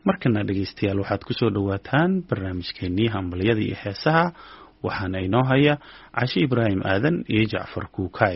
markana dhegeystayaal waxaad ku soo dhawaataan barnaamijkeenii hambalyada iyo heesaha waxaana inoo haya Cashe Ibraahim Aadan iyo Jacfar Kuukay.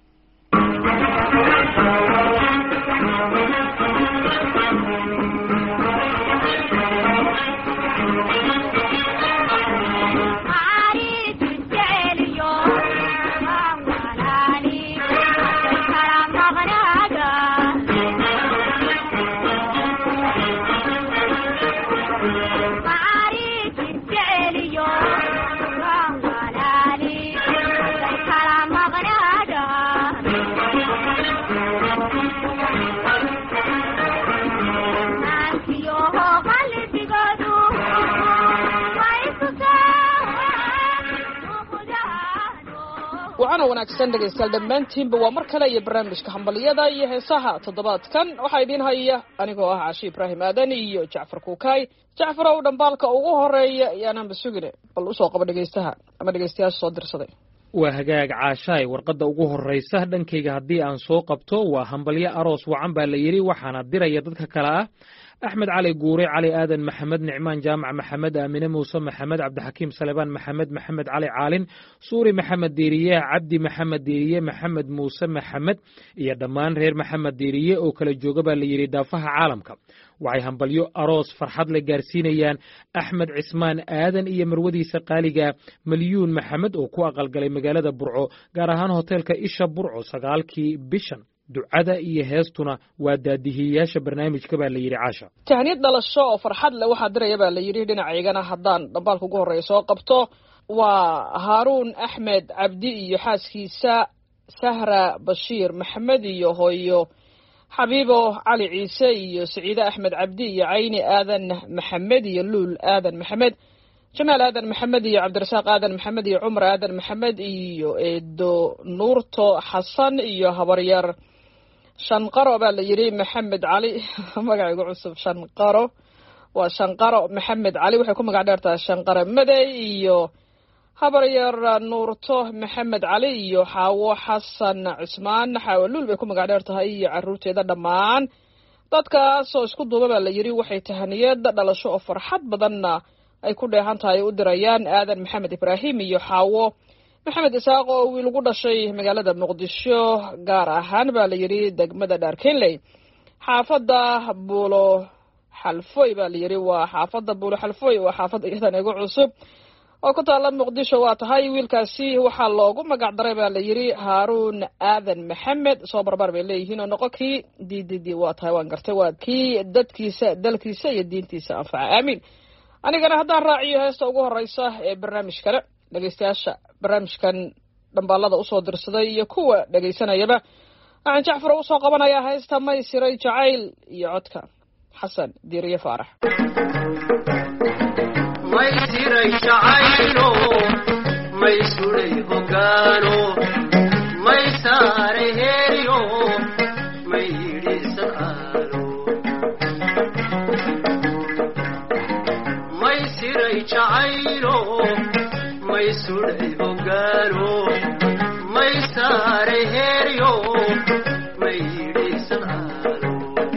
waxaana wanaagsan dhegaystayaal dhammaantiinba waa mar kale iyo barnaamijka hambaliyada iyo heesaha toddobaadkan waxaa idiin haya anigoo ah Cashe Ibraahim Aadan iyo Jacfar Kuukay. Jacfar oo dhambaalka ugu horeeya ayaananba sugine bal usoo qaba dhegaystaha ama dhegaystayaasha soo dirsaday. waa hagaag Caashaay, warqadda ugu horreysa dhankayga haddii aan soo qabto waa hambalyo aroos wacan baa la yidhi, waxaana diraya dadka kale ah أحمد علي قوري علي آدن محمد نعمان جامع محمد آمنة موسى محمد عبد الحكيم سليمان محمد علي عالن سوري محمد ديرية عبدي محمد ديرية محمد موسى محمد يا دمان غير محمد ديرية أو كل جوجبا اللي يريد دافها عالمك وعي همبليو أروس فرحات لجارسينيان أحمد عثمان آدن إيه مرودي سقاليجا مليون محمد أو كوا قلقلي مجالة برعو جارهان هوتيل كإيشا برعو سقالكي بيشن ducada iyo heestuna waa daadihiyaasha barnaamijka baa la yidhi Caasha. tahniyad dhalasho oo farxad leh waxaa diraya baa la yidhi dhinacaygana haddaan dhambaalka ugu horreeya soo qabto waa Haaruun Axmed Cabdi iyo xaaskiisa Sahra Bashiir Maxamed iyo hooyo Xabiibo Cali Ciise iyo Saciida Axmed Cabdi iyo Cayni Aadan Maxamed iyo Luul Aadan Maxamed Jamaal Aadan Maxamed iyo Cabdirasaaq Aadan Maxamed iyo Cumar Aadan Maxamed iyo Eedo Nuurto Xasan iyo habaryar Shanqaro baa la yiri Maxamed Cali magacaygu cusub Shanqaro waa Shanqaro Maxamed Cali waxay ku magac dheertaa Shanqaro Maday iyo habaryar Nuurto Maxamed Cali iyo Xaawo Xasan Cusmaan Xawluul bay ku magac dheertahay iyo caruurteeda dhammaan dadkaas oo isku duuba baa la yiri waxay tahniyad dhalasho oo farxad badanna ay ku dheehan tahay u dirayaan Aadan Maxamed Ibraahim iyo Xaawo Maxamed Isaaq oo wiil ugu dhashay magaalada Muqdisho gaar ahaan baa la yiri degmada Daarkenley xaafada Buulo Xalfooy baa la yiri waa xaafada Buulo Xalfooy waa xaafada iyadan ugu cusub oo ku taala Muqdisho waa tahay wiilkaasi waxa loogu magac daray baa la yiri Haaruun Aadan Maxamed soo barbar bay leeyihiin oo noqonkii DDD waa tahay waan gartay waa kii dadkiisa dalkiisa iyo diintiisa anfaca aamin anigana haddaan raaciyo heesta ugu horeysa ee barnaamijkana dhegaystayaasha barnaamijkan dhambaalada usoo dirsaday iyo kuwa dhegaysanayaba waxaan Jacfar u soo qabanayaa heesta may siray jacayl iyo codka Xasan Diiriye Faarax. may siray jacaylo may suray hogaano may saaray heriyo may yidhisan aalo may siray jacaylo may suray hogaano may saaray heriyo may yidhisan aalo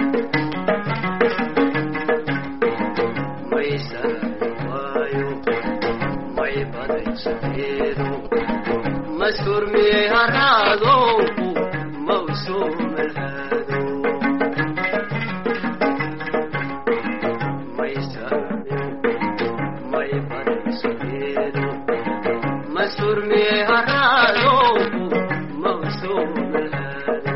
may saaray waayo may baday sakeedo masurmiyey haraado mawsoo malhaado may saaray may baday sakeedo masurmiyey haraado mawsoo malhaado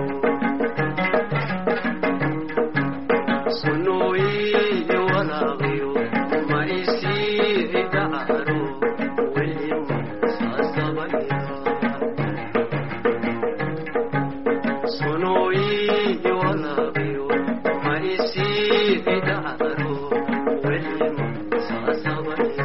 sunooyi walaaqiyo ma isii dhacaro weli saasabaya sunooyi walaaqiyo ma isii dhacaro weli saasabaya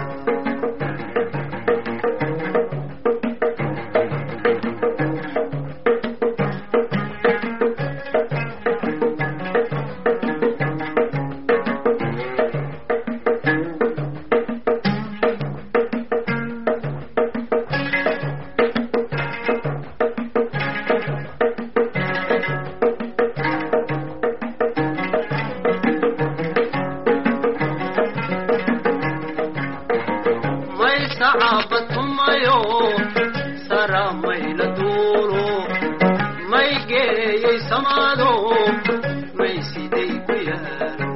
sara mayla duulo may geeyey samaado may siday ku yaalo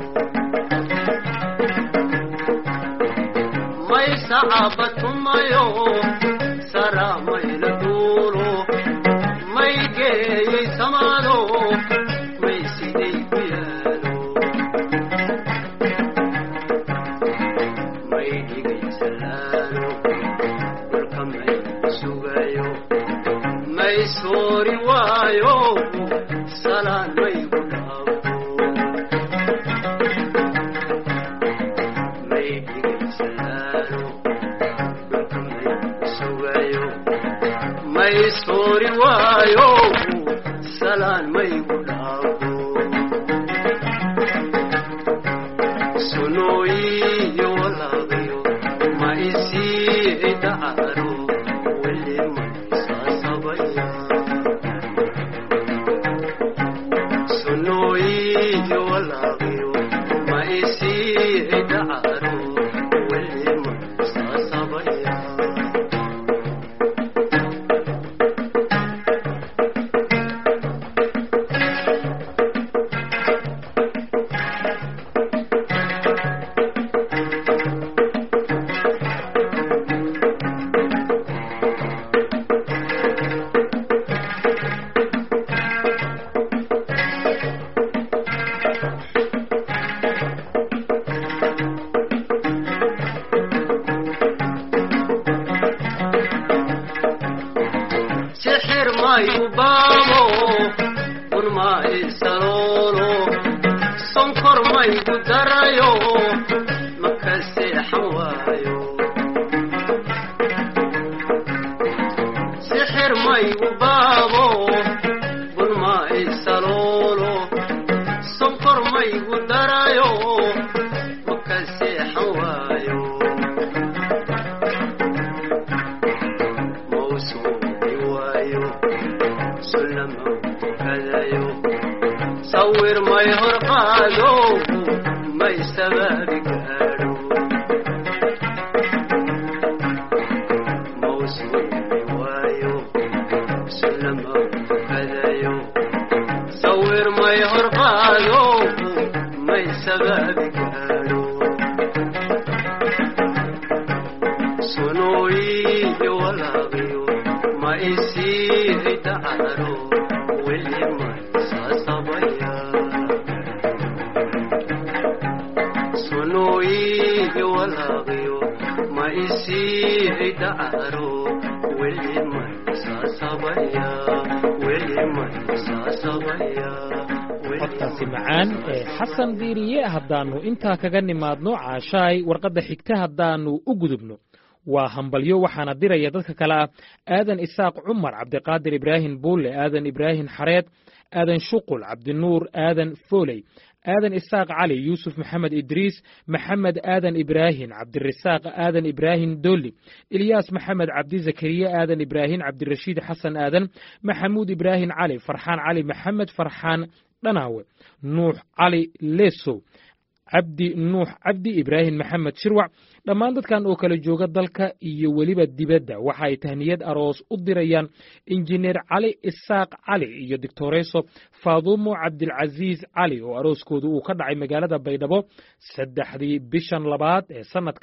may sacabatumayo sara mayla duulo may geeyey samaado may siday ku yaalo may dhigay salaalo dhulka may sugayo may soori waayo salaan may ku dhaafo may dhigay salaalo dhulka may sugayo may soori waayo salaan may ku dhaafo sunooyiyo walaaqiyo ma isii dacaro weli maysasabaya sunooyiyo walaaqiyo ma isii dacaro weli maysasabaya sixir mayu baabo un ma isaloolo sonkor maygu darayo maka seexan waayo sixir maygu baabo un ma isaloolo sonkor maygu darayo maka seexan waayo sawir may hor qaado may sababi gaadho mawsuuli waayo sulama kadayo sawir may hor qaado may sababi gaadho sunooyiyo walaaqiyo ma isii dacaro weli maysasabaya sunooyiyo walaaqiyo ma isii dacaro weli maysasabaya weli maysasabaya codkaasi macaan ee xasan diiriye haddaannu intaa kaga nimaadno caashaay warqadda xigta haddaannu u gudubno waa hambalyo waxaana diraya dadka kale ah aadan isaaq cumar cabdiqaadir ibraahim buulle aadan ibraahim xareed aadan shuqul cabdinuur aadan fooley aadan isaaq cali yuusuf maxamed idriis maxamed aadan ibraahim cabdirasaaq aadan ibraahim dooli ilyaas maxamed cabdi zakariya aadan ibraahim cabdirashiid xasan aadan maxamuud ibraahim cali farxaan cali maxamed farxaan dhanaawe nuux cali leesow cabdi nuux cabdi ibraahim maxamed shirwac dhammaan dadkan oo kala jooga dalka iyo weliba dibadda waxa ay tahniyad aroos u dirayaan injineer cali isaaq cali iyo doctoreso faadumo cabdilcasiis cali oo arooskoodu uu ka dhacay magaalada baydhabo 3 bishan 2 ee sanadka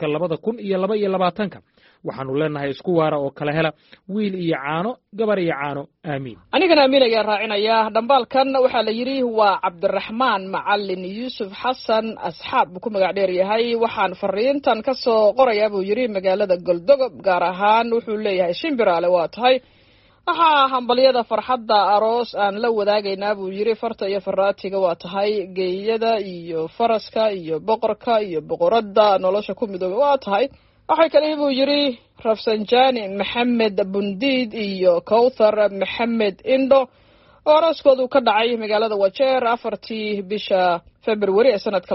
2022 waxaanu leenahay isku waara oo kala hela wiil iyo caano gabar iyo caano aamiin anigana amiin ayaa raacinaya dhambaalkan waxaa la yidhi waa cabdiraxmaan macalin yuusuf xasan asxaab buu ku magac dheer yahay waxaan fariintan ka soo qorayaa buu yidhi magaalada goldogob gaar ahaan wuxuu leeyahay shimbiraale waa tahay waxaa hambalyada farxadda aroos aan la wadaagaynaa buu yidhi farta iyo faraatiga waa tahay geeyada iyo faraska iyo boqorka iyo boqoradda nolosha ku midooba waa tahay waxay kale buu yidhi rafsanjani maxamed bundiid iyo kowthar maxamed indho oo arooskoodu ka dhacay magaalada wajeer 4 bisha februari ee sanadka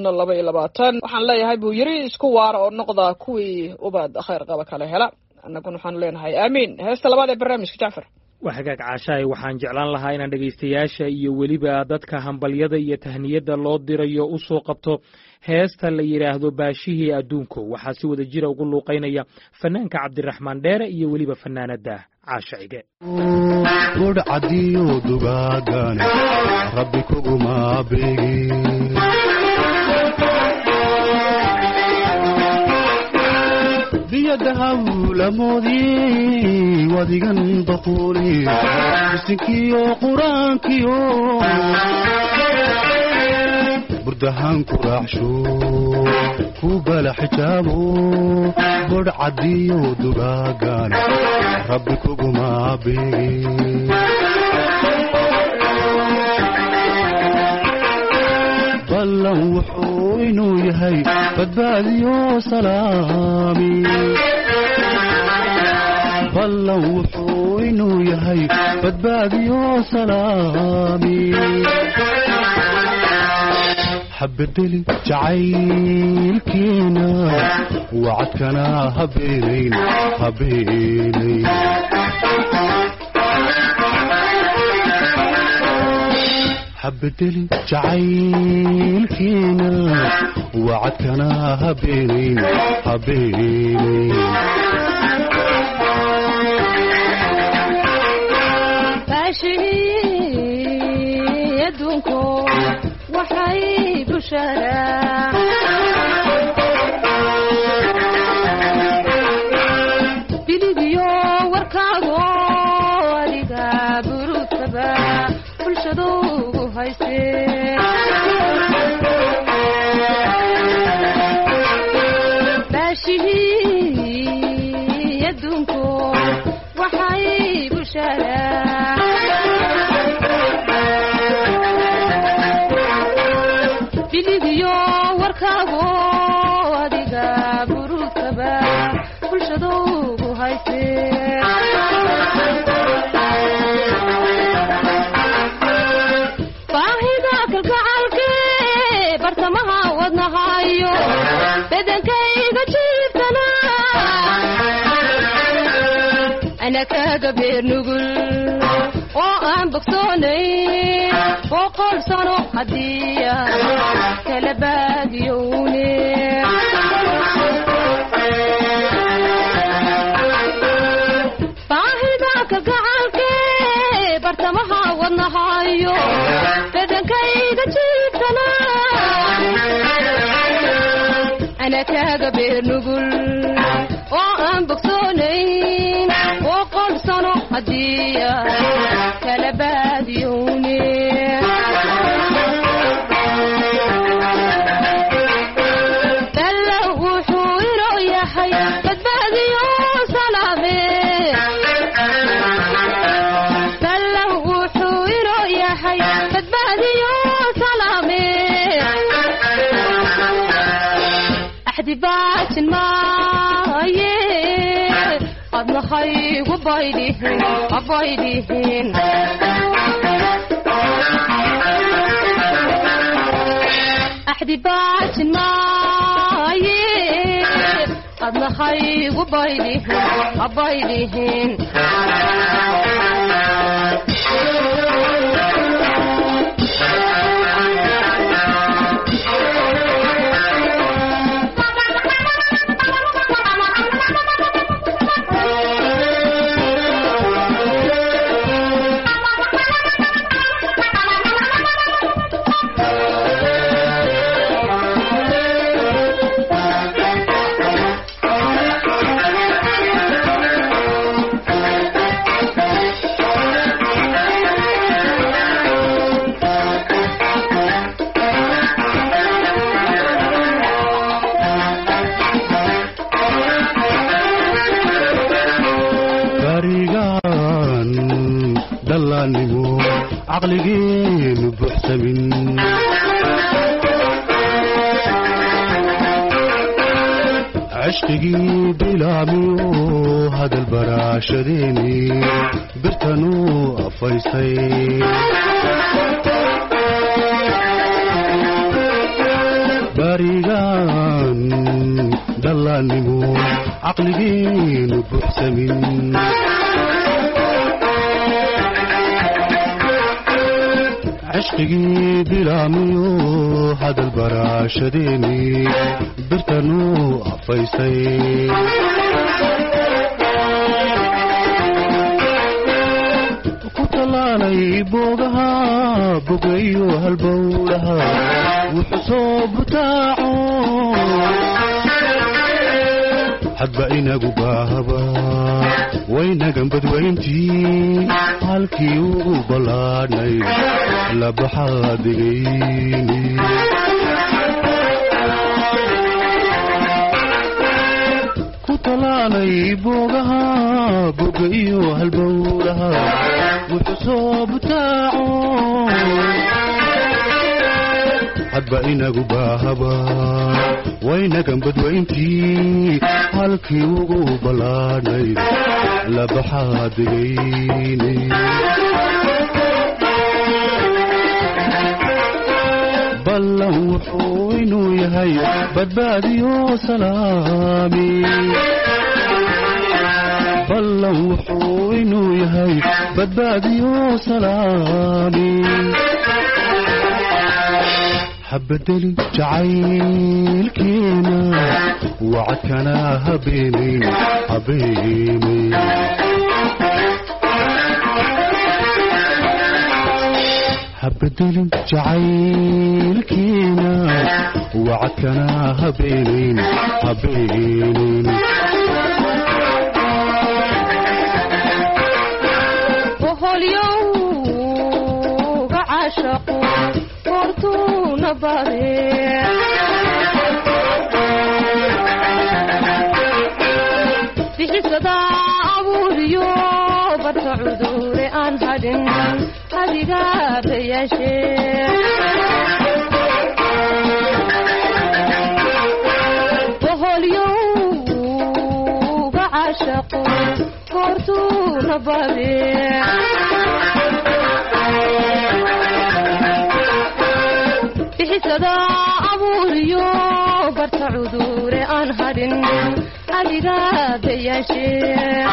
2022 waxaan leeyahay buu yidhi isku waara oo noqda kuwii ubad khayr qaba kala hela annaguna waxaan leenahay aamiin heesta labaad ee barnaamijka jacfar waa hagaag caashaay waxaan jeclaan lahaa inaan dhegaystayaasha iyo weliba dadka hambalyada iyo tahniyadda loo dirayo u soo qabto heesta la yidhaahdo baashihii adduunko waxaa si wada jira ugu luuqaynaya fanaanka cabdiraxmaan dheere iyo weliba fanaanada caasha cige. budh cadiyo dugaagane rabbi kuguma beegin biyadahawlamoodii wadigan baquuli bisinkiyo quraankiyo burdahaan ku raacsho ku bala xijaabo budh cadiyo dugaagane rabbi kuguma beegin ballan wuxuu inuu yahay badbaadiyo salaami ballan wuxuu inuu yahay badbaadiyo salaami habedeli jacaylkeena wacadkana habeenayn habedeli jacaylkeena wacadkana habeenayn baashihii adduunko waxay busharaa biligiyo warkaago adiga burudkaba bulshadu baashihii adduunko waxay busharaa biligiyo warkaago adiga burudkaba bulshadu ugu haysee bedankayga jiibtana ana kaga beer nugul oo aan bogsoonayn boqol sano hadiya kala baadiyowne baahida kalgacalke bartamaha wadnahayo bedankayga jiibtana ana kaga beer nugul oo aan bogsoonayn boqol sano hadiya kala baadiyowne dalla wuxuu inoo yahay badbaadiyo salaame dalla wuxuu inoo yahay badbaadiyo salaame baajin maaye adna haygu baydhihin axdi baajin maaye adna haygu baydhihin caqligeenu buuxsamin cishqigii bilaamiyo hadal baraashadeeni birtanuu afaysay barigaan dhallaannimo caqligeenu buuxsamin cishqigii bilaamiyo hadal baraashadeeni birtanuu afaysay ku talaalay boogaha bogayo halbowlaha wuxuu soo butaaco hadba inagu baahaba waynagan badwayntii halkii ugu ballaadhnay labaxaadigayni ku talaalay boogaha boga iyo halbowlaha wuxuu soo butaaco hadba inagu baahaba waynagan badwayntii halkii ugu ballaadhnay labaxaadigayni ballan wuxuu inuu yahay badbaadiyo salaami ballan wuxuu inuu yahay badbaadiyo salaami habadeli jacaylkeena wacadkana habeenayn habeenayn habadeli jacaylkeena wacadkana habeenayn habeenayn وهاليوم عاشقوا كورتونا باري في حسدا أبوريو بتعودوري أن هدين هديقات يا شيخ وهاليوم عاشقوا كورتونا باري بحسدا أبوريو برتعودوري أن هدين أليقاد يا شيخ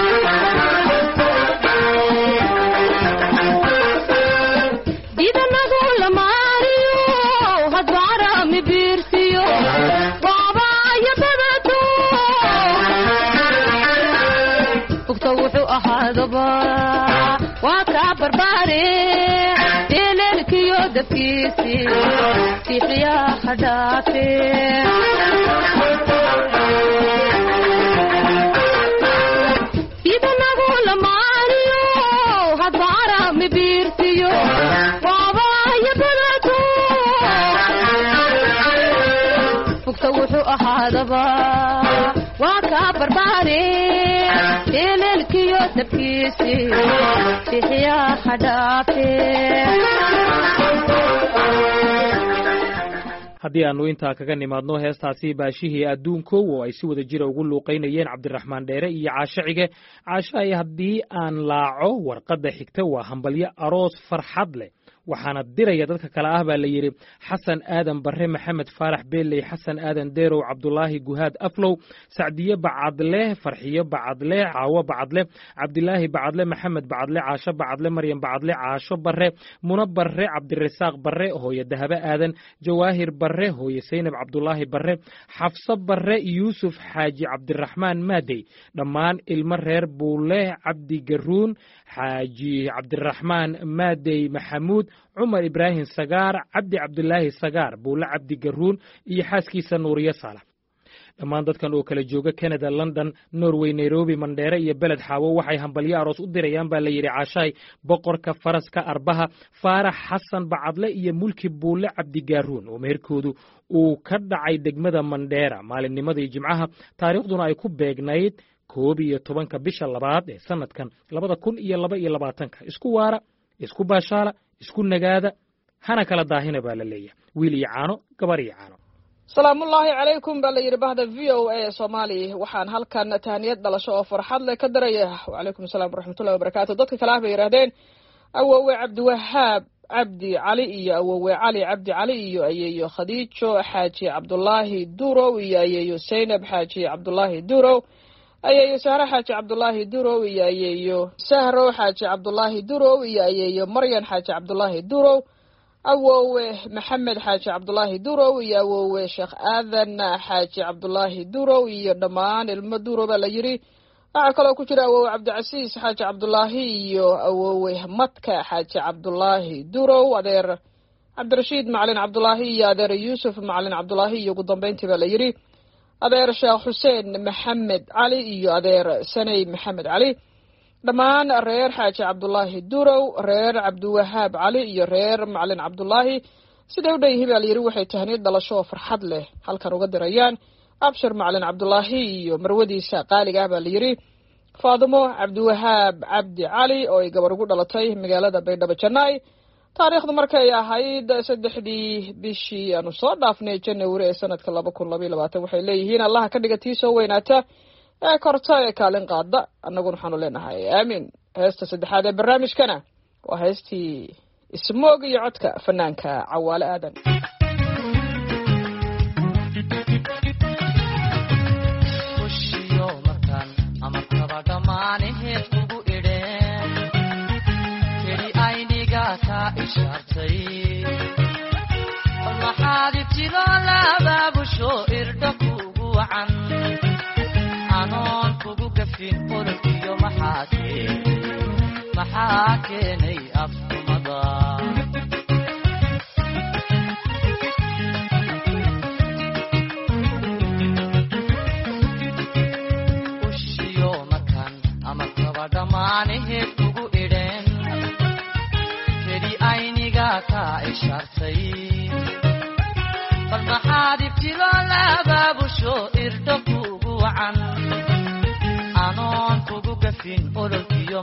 ديدا نقول ماريو هدوارا مبيرسيو بابا يبدتو اكتوحو أحادبا وكابر باري ديلالكيو دفكيسي تيحيا حدافي إذا نقول ماريو هدوارا مبيرتيو بابا يبدتو فكتوحو أحادبا وكابر باري ديلالكيو دفكيسي تيحيا حدافي haddii aannu intaa kaga nimaadno heestaasi baashihii adduunko oo ay si wada jira ugu luuqaynayeen cabdiraxmaan dheere iyo caashacige caashaay haddii aan laaco warqadda xigta waa hambalyo aroos farxad leh waxaana diraya dadka kale ah baa la yidhi xasan aadan barre maxamed faarax beeley xasan aadan deerow cabdulaahi guhaad aflow sacdiye bacadle farxiyo bacadle caawo bacadle cabdilaahi bacadle maxamed bacadle caasho bacadle maryam bacadle caasho barre muna barre cabdirasaaq barre hooye dahabe aadan jawaahir barre hooye saynab cabdulaahi barre xafso barre yuusuf xaaji cabdiraxmaan maadey dhammaan ilmo reer buule cabdi garuun xaaji cabdiraxmaan maadey maxamuud cumar ibraahim sagaar cabdi cabdulaahi sagaar buule cabdi garuun iyo xaaskiisa nuuriye saalax dhammaan dadkan oo kala jooga canada london norway nairobi mandheere iyo beled xaawo waxay hambalyo aroos u dirayaan baa la yidhi caashaay boqorka faraska arbaha faarax xasan bacadle iyo mulki buule cabdi gaaruun oo meherkoodu uu ka dhacay degmada mandheera maalinnimadii jimcaha taariikhduna ay ku beegnayd 11 bisha labaad ee sanadkan 2022 isku waara isku baashaala isku nagaada hana kala daahina baa la leeyahay wiil iyo caano gabar iyo caano salaamullaahi calaykum baa la yidhi bahda v o a soomaali waxaan halkan tahniyad dhalasho oo farxad leh ka daraya wacalaykum asalaam waraxmatullahi wabarakaatu dadka kale ah bay yidhaahdeen awowe cabdiwahaab cabdi cali iyo awowe cali cabdi cali iyo ayeeyo khadiijo xaaji cabdulaahi durow iyo ayeeyo saynab xaaji cabdulaahi durow ayeeyo sahro xaaji cabdulaahi durow iyo ayeeyo sahro xaaji cabdulaahi durow iyo ayeeyo maryan xaaji cabdulaahi durow awowe maxamed xaaji cabdulaahi durow iyo awowe sheekh aadan xaaji cabdulaahi durow iyo dhammaan ilmo durow baa la yidhi waxaa kaloo ku jira awowe cabdicasiis xaaji cabdulaahi iyo awowe madka xaaji cabdulaahi durow adeer cabdirashiid macalin cabdulaahi iyo adeer yuusuf macalin cabdulaahi iyo ugu dambeyntii baa la yidhi adeer sheekh xuseen maxamed cali iyo adeer saney maxamed cali dhammaan reer xaaji cabdulaahi durow reer cabdiwahaab cali iyo reer macalin cabdulaahi siday u dhan yihiin baa la yidhi waxay tahniid dhalasho oo farxad leh halkan uga dirayaan abshir macalin cabdulaahi iyo marwadiisa qaaliga ah baa la yidhi faadimo cabdiwahaab cabdi cali oo ay gabar ugu dhalatay magaalada baydhabo jannaay taariikhdu markay ahayd 3 bishii aanu soo dhaafnay January ee sanadka 2022 waxay leeyihiin allaha ka dhiga tii soo weynaata ee korta ee kaalin qaada annaguna waxaanu leenahay aamin heesta saddexaad ee barnaamijkana waa heestii ismoog iyo codka fanaanka Cawaale Aadan kushiyo markaan ama kaba dhamaanaheed ugu idheen keli ayniga ka ishaartay maxaad ibtilo labaabusho irdha kugu wacan anoon kugu gafin qolkiyo maxaa keenay afkumada ushiyo markaan ama kaba dhamaanaheed kugu idheen keli ayniga ka ishaartay bal maxaad ibtilo labaabusho irdha kugu wacan anoon kugu gafin ololkiyo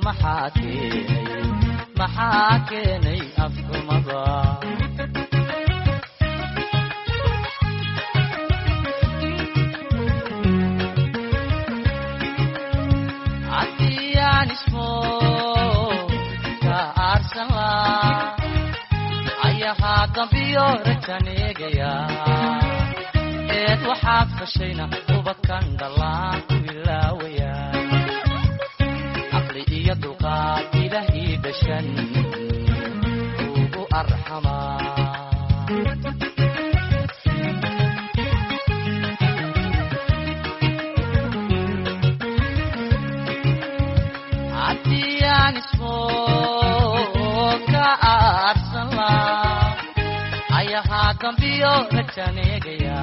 maxaa keenay afkumada haddiyaan ismo ka aarsan laa ayahaa dambiyo rajan eegaya eed waxaad fashayna ubadkan dhallaan ku ilaawaya caqli iyo dulqaad ilaah ii dhashan ugu arxamaa haddiyaan ismo ka aarsan laa ayahaa dambiyo rajan eegaya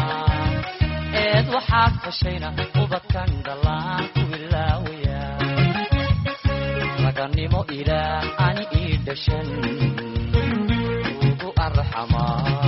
eed waxaad fashayna ubadkan dhallaan ku ilaawaya raganimo ilaah ani ii dhashan ugu arxamaa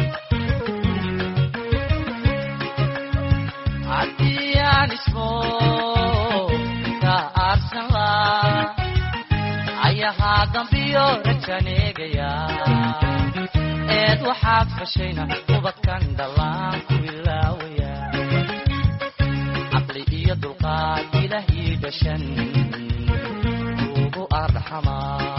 haddiyaan ismo dambiyo rajaneegaya eed waxaad fashayna ubadkan dhalaan ku ilaawaya caqli iyo dulqaad ilaah ii dhashan ugu arxamaa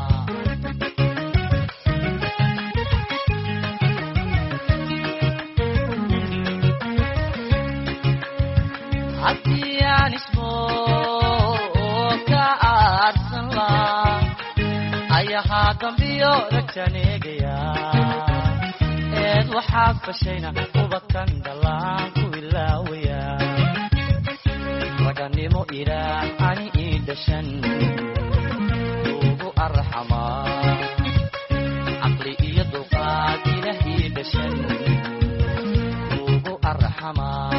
haddii aan ismoo ka aarsan laa ayahaa dambiyo rajaneegaya eed waxaad fashayna ubadkan dhalaan ku ilaawaya raganimo ilaah ani ii dhashan ugu arxamaa caqli iyo dulqaad ilaah ii dhashan ugu arxamaa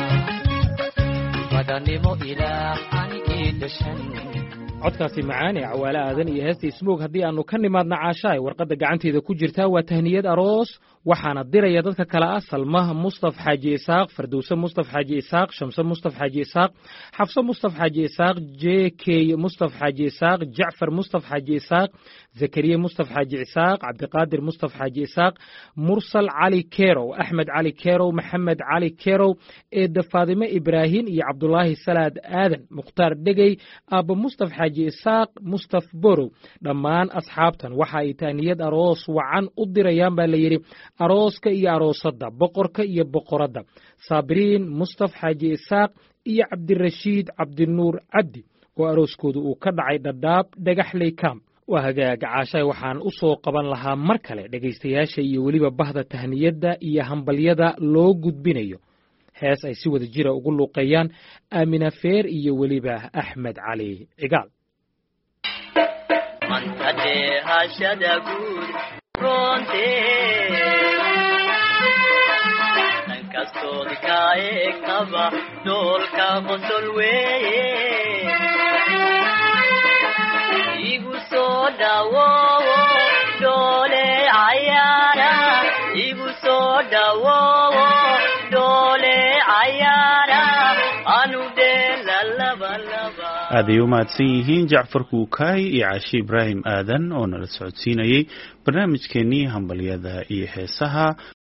codkaasi macaane cawaale aadan iyo heesta ismoog haddii aanu ka nimaadna caashaay warqadda gacanteeda ku jirtaa waa tahniyad aroos waxaana diraya dadka kale ah salmah mustaf xaaji isaaq fardowse mustaf xaaji isaaq shamse mustaf xaaji isaaq xafse mustaf xaaji isaaq j k mustaf xaaji isaaq jacfar mustaf xaaji isaaq zakariya mustaf xaaji isaaq cabdiqaadir mustaf xaaji isaaq mursal cali kerow axmed cali kerow maxamed cali kerow eedda faadime ibraahim iyo cabdulaahi salaad aadan mukhtaar dhegey aabba mustaf xaaji isaaq mustaf borow dhammaan asxaabtan waxa ay tahniyad aroos wacan u dirayaan baa la yidhi arooska iyo aroosadda boqorka iyo boqoradda saabiriin mustaf xaaji isaaq iyo cabdirashiid cabdinuur cabdi oo arooskooda uu ka dhacay dhadhaab dhagaxley kam waa hagaaga caashaay waxaan u soo qaban lahaa mar kale dhegaystayaasha iyo weliba bahda tahniyadda iyo hambalyada loo gudbinayo hees ay si wada jira ugu luuqeeyaan aamina feer iyo weliba axmed cali cigaal dankastoodi kaa eegtaba doolka qosol weeye igu soo dhawoowo doole cayaara igu soo dhawoowo doole cayaara anu dheela labalaba aad ay u mahadsan yihiin jacfar kuukaay iyo caashi ibraahim aadan oo nala socodsiinayey barnaamijkeennii hambalyada iyo heesaha